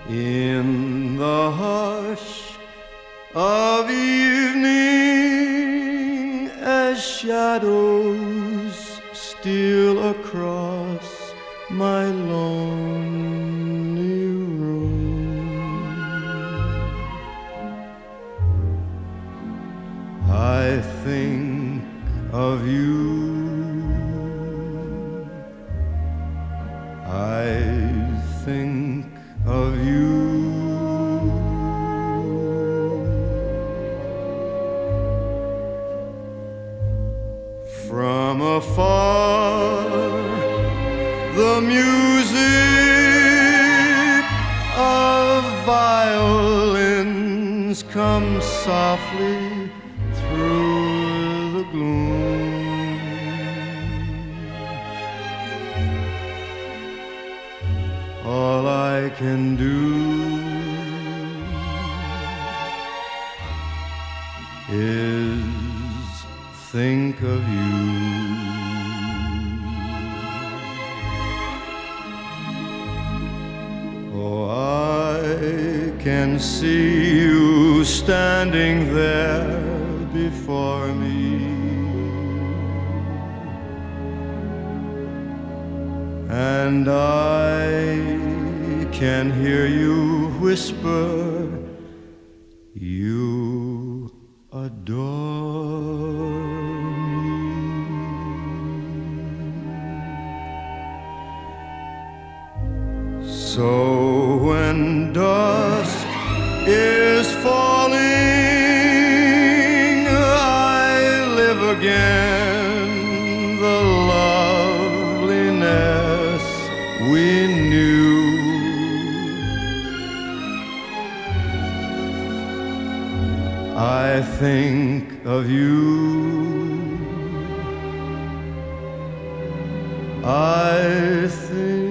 In the hush of evening, as shadows steal across my lonely room, I think of you. I think of you. From afar, the music of violins comes softly through the gloom. All I can do is think of you. Oh, I can see you standing there before me, and I can hear you whisper, you adore me. So when dusk is falling, I live again the loveliness we knew. I think of you. I think